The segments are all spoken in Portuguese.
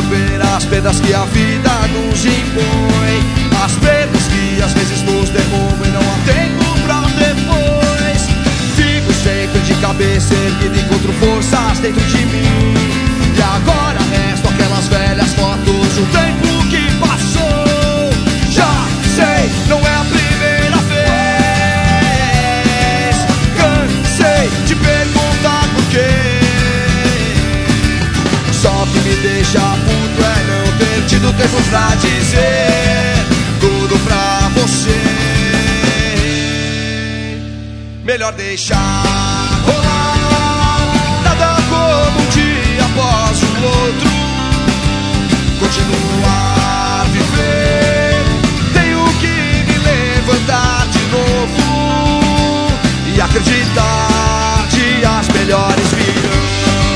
resolver as perdas que a vida nos impõe, as perdas que às vezes nos derrubam e não há tempo pra depois. Fico sempre de cabeça erguida, encontro forças dentro de mim. E agora resto aquelas velhas fotos de um tempo que passou. Já sei, não é a primeira vez. Cansei de perguntar por quê. Só que me deixa puto é não ter tido tempo pra dizer tudo pra você. Melhor deixar rolar, nada como um dia após o outro. Continuar a viver, tenho que me levantar de novo e acreditar dias melhores virão.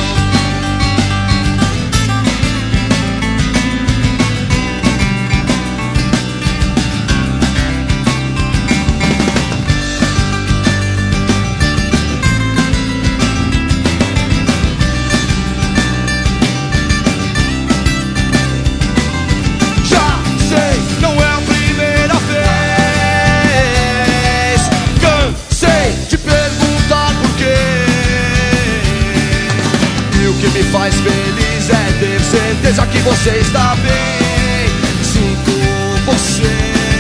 Me faz feliz é ter certeza que você está bem. Sinto você.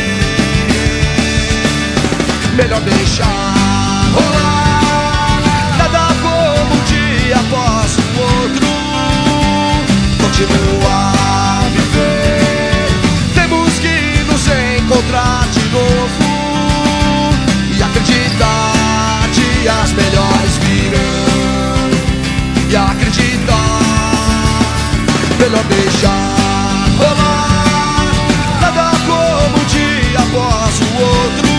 Melhor deixar rolar, nada como um dia após o outro. Continuar a viver, temos que nos encontrar de novo e acreditar dias melhores virão. E acreditar, melhor deixar rolar, nada como um dia após o outro.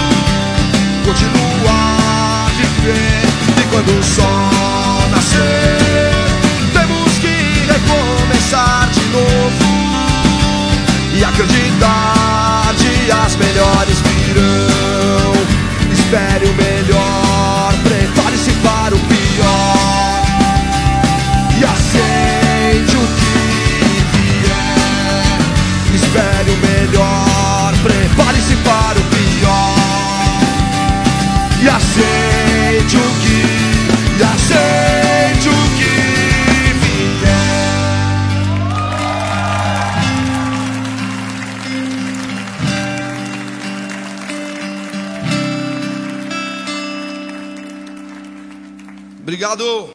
Continuar a viver, e quando o sol nascer, temos que recomeçar de novo e acreditar, dias melhores virão. Espere o melhor, prepare-se para o pior. E aceite o que vier. Espere o melhor, prepare-se para o pior. E aceite o que vier. Obrigado.